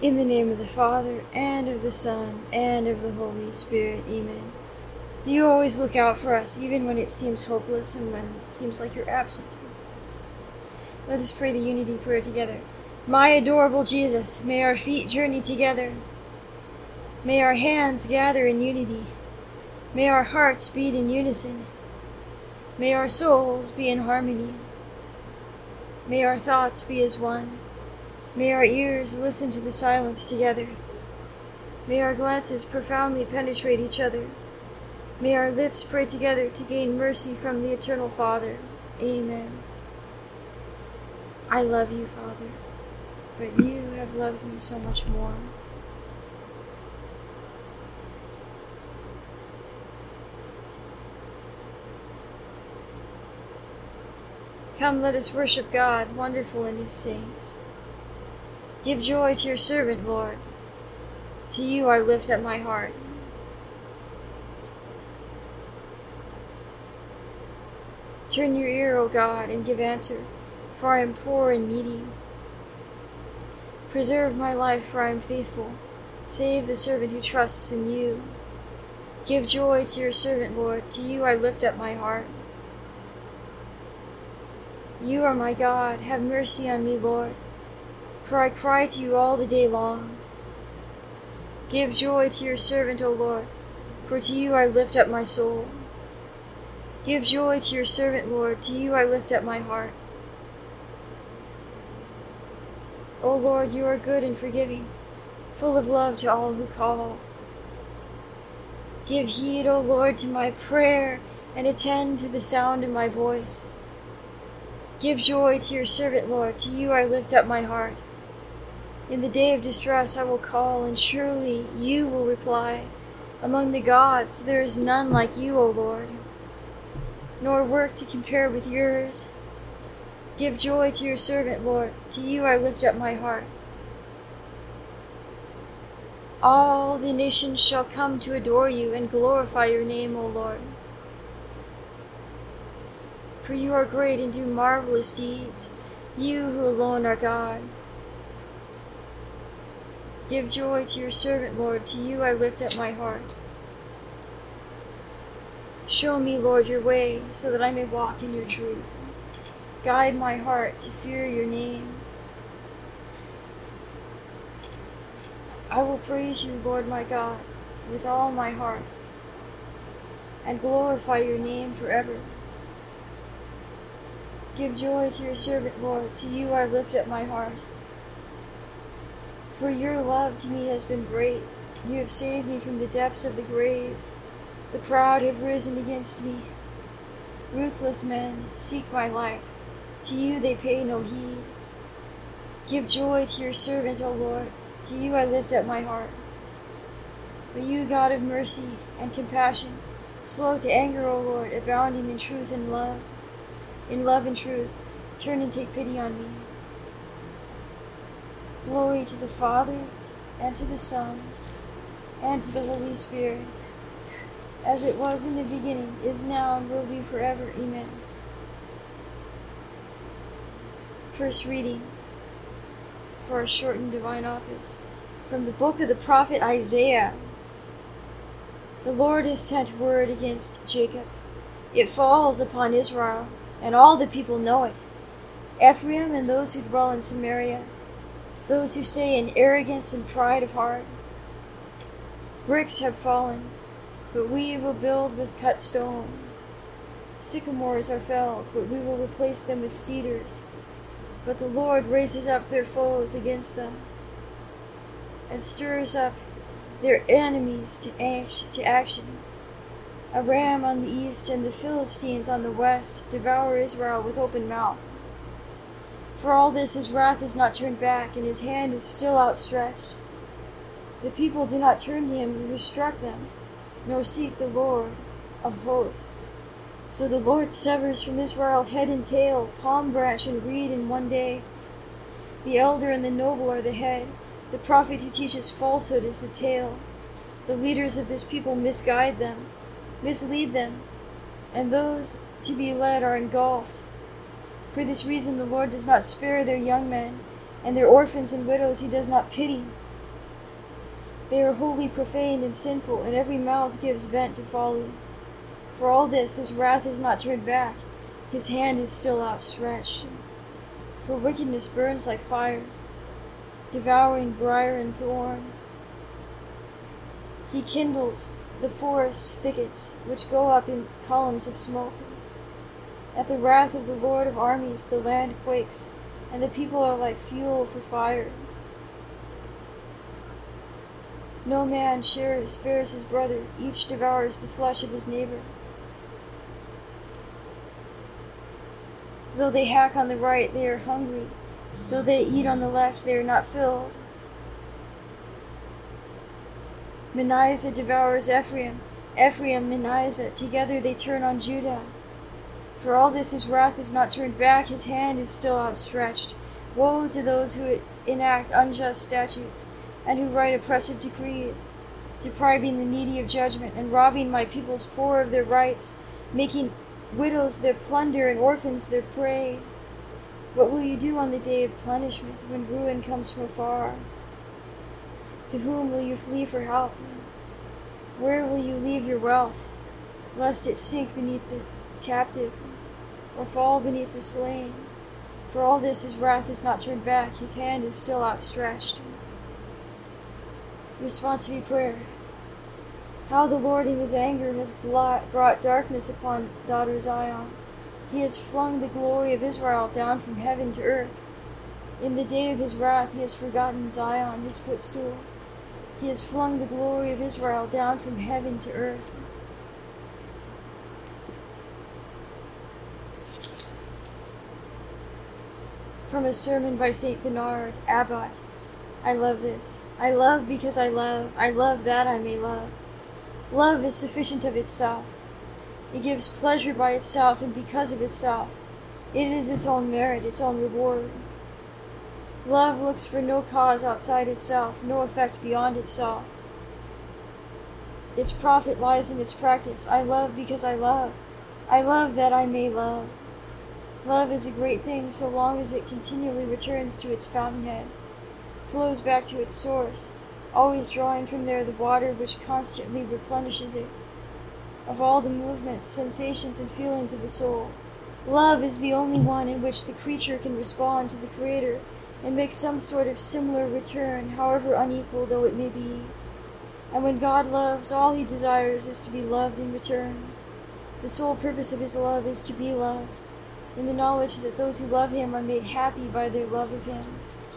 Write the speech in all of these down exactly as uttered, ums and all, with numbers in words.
In the name of the Father, and of the Son, and of the Holy Spirit. Amen. You always look out for us, even when it seems hopeless and when it seems like you're absent. Let us pray the unity prayer together. My adorable Jesus, may our feet journey together. May our hands gather in unity. May our hearts beat in unison. May our souls be in harmony. May our thoughts be as one. May our ears listen to the silence together. May our glances profoundly penetrate each other. May our lips pray together to gain mercy from the Eternal Father. Amen. I love you, Father, but you have loved me so much more. Come, let us worship God, wonderful in his saints. Give joy to your servant, Lord. To you I lift up my heart. Turn your ear, O God, and give answer, for I am poor and needy. Preserve my life, for I am faithful. Save the servant who trusts in you. Give joy to your servant, Lord. To you I lift up my heart. You are my God. Have mercy on me, Lord, for I cry to you all the day long. Give joy to your servant, O Lord, for to you I lift up my soul. Give joy to your servant, Lord, to you I lift up my heart. O Lord, you are good and forgiving, full of love to all who call. Give heed, O Lord, to my prayer, and attend to the sound of my voice. Give joy to your servant, Lord, to you I lift up my heart. In the day of distress I will call, and surely you will reply. Among the gods there is none like you, O Lord, nor work to compare with yours. Give joy to your servant, Lord, to you I lift up my heart. All the nations shall come to adore you and glorify your name, O Lord. For you are great and do marvelous deeds, you who alone are God. Give joy to your servant, Lord, to you I lift up my heart. Show me, Lord, your way, so that I may walk in your truth. Guide my heart to fear your name. I will praise you, Lord my God, with all my heart, and glorify your name forever. Give joy to your servant, Lord, to you I lift up my heart. For your love to me has been great. You have saved me from the depths of the grave. The proud have risen against me. Ruthless men seek my life. To you they pay no heed. Give joy to your servant, O Lord. To you I lift up my heart. For you, God of mercy and compassion, slow to anger, O Lord, abounding in truth and love. In love and truth, turn and take pity on me. Glory to the Father, and to the Son, and to the Holy Spirit, as it was in the beginning, is now, and will be forever. Amen. First reading for our shortened divine office, from the book of the prophet Isaiah. The Lord has sent word against Jacob. It falls upon Israel, and all the people know it. Ephraim and those who dwell in Samaria, those who say in arrogance and pride of heart, bricks have fallen, but we will build with cut stone. Sycamores are felled, but we will replace them with cedars. But the Lord raises up their foes against them, and stirs up their enemies to act- to action. Aram on the east and the Philistines on the west devour Israel with open mouth. For all this his wrath is not turned back, and his hand is still outstretched. The people do not turn to him who struck them, nor seek the Lord of hosts. So the Lord severs from Israel head and tail, palm branch and reed in one day. The elder and the noble are the head. The prophet who teaches falsehood is the tail. The leaders of this people misguide them, mislead them, and those to be led are engulfed. For this reason the Lord does not spare their young men, and their orphans and widows he does not pity. They are wholly profane and sinful, and every mouth gives vent to folly. For all this his wrath is not turned back, his hand is still outstretched. For wickedness burns like fire, devouring briar and thorn. He kindles the forest thickets, which go up in columns of smoke. At the wrath of the Lord of armies the land quakes, and the people are like fuel for fire. No man shares, spares his brother, each devours the flesh of his neighbor. Though they hack on the right, they are hungry. Though they eat on the left, they are not filled. Manasseh devours Ephraim, Ephraim Manasseh, together they turn on Judah. For all this his wrath is not turned back, his hand is still outstretched. Woe to those who enact unjust statutes, and who write oppressive decrees, depriving the needy of judgment, and robbing my people's poor of their rights, making widows their plunder and orphans their prey. What will you do on the day of punishment, when ruin comes from afar? To whom will you flee for help? Where will you leave your wealth, lest it sink beneath the captive, or fall beneath the slain? For all this his wrath is not turned back, his hand is still outstretched. Responsive prayer. How the Lord in his anger has brought darkness upon daughter Zion. He has flung the glory of Israel down from heaven to earth. In the day of his wrath he has forgotten Zion, his footstool. He has flung the glory of Israel down from heaven to earth. From a sermon by Saint Bernard, Abbot. I love this. I love because I love. I love that I may love. Love is sufficient of itself. It gives pleasure by itself and because of itself. It is its own merit, its own reward. Love looks for no cause outside itself, no effect beyond itself. Its profit lies in its practice. I love because I love. I love that I may love. Love is a great thing so long as it continually returns to its fountainhead, flows back to its source, always drawing from there the water which constantly replenishes it. Of all the movements, sensations, and feelings of the soul, love is the only one in which the creature can respond to the Creator and make some sort of similar return, however unequal though it may be. And when God loves, all he desires is to be loved in return. The sole purpose of his love is to be loved, in the knowledge that those who love him are made happy by their love of him.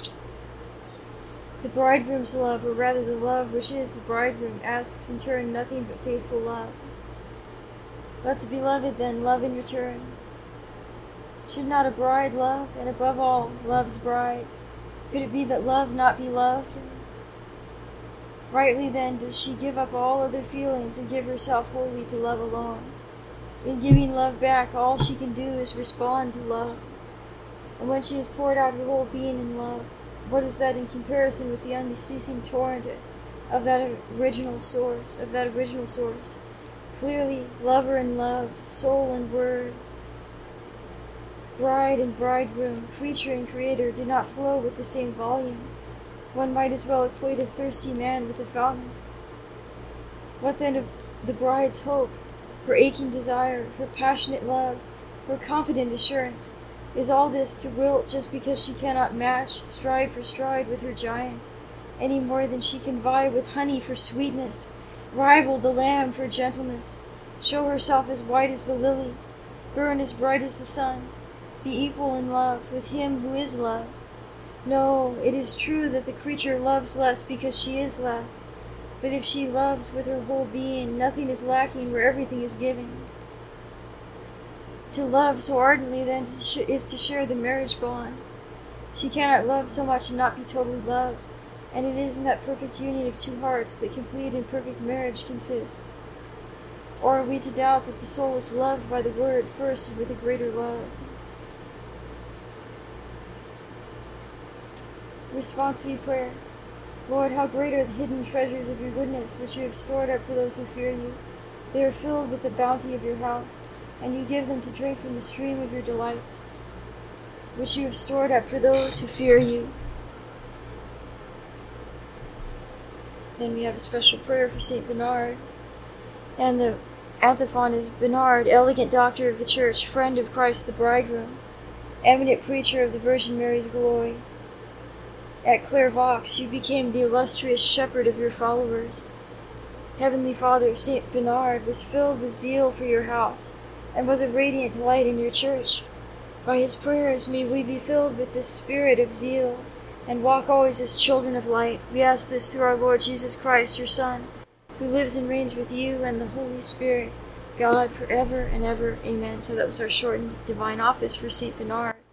The bridegroom's love, or rather the love which is the bridegroom, asks in turn nothing but faithful love. Let the beloved then love in return. Should not a bride love, and above all, love's bride? Could it be that love not be loved? Rightly then does she give up all other feelings and give herself wholly to love alone. In giving love back, all she can do is respond to love. And when she has poured out her whole being in love, what is that in comparison with the unceasing torrent of that original source, of that original source? Clearly, lover and love, soul and word, bride and bridegroom, creature and creator do not flow with the same volume. One might as well equate a thirsty man with a fountain. What then of the bride's hope, her aching desire, her passionate love, her confident assurance? Is all this to wilt just because she cannot match, stride for stride with her giant, any more than she can vie with honey for sweetness, rival the lamb for gentleness, show herself as white as the lily, burn as bright as the sun, be equal in love with him who is love? No, it is true that the creature loves less because she is less, but if she loves with her whole being, nothing is lacking where everything is given. To love so ardently, then, is to share the marriage bond. She cannot love so much and not be totally loved, and it is in that perfect union of two hearts that complete and perfect marriage consists. Or are we to doubt that the soul is loved by the Word first and with a greater love? Responsive prayer. Lord, how great are the hidden treasures of your goodness, which you have stored up for those who fear you. They are filled with the bounty of your house, and you give them to drink from the stream of your delights, which you have stored up for those who fear you. Then we have a special prayer for Saint Bernard. And the antiphon is, Bernard, elegant doctor of the Church, friend of Christ the Bridegroom, eminent preacher of the Virgin Mary's glory. At Clairvaux, you became the illustrious shepherd of your followers. Heavenly Father, Saint Bernard was filled with zeal for your house, and was a radiant light in your church. By his prayers may we be filled with the spirit of zeal, and walk always as children of light. We ask this through our Lord Jesus Christ, your Son, who lives and reigns with you and the Holy Spirit, God, forever and ever. Amen. So that was our shortened divine office for Saint Bernard.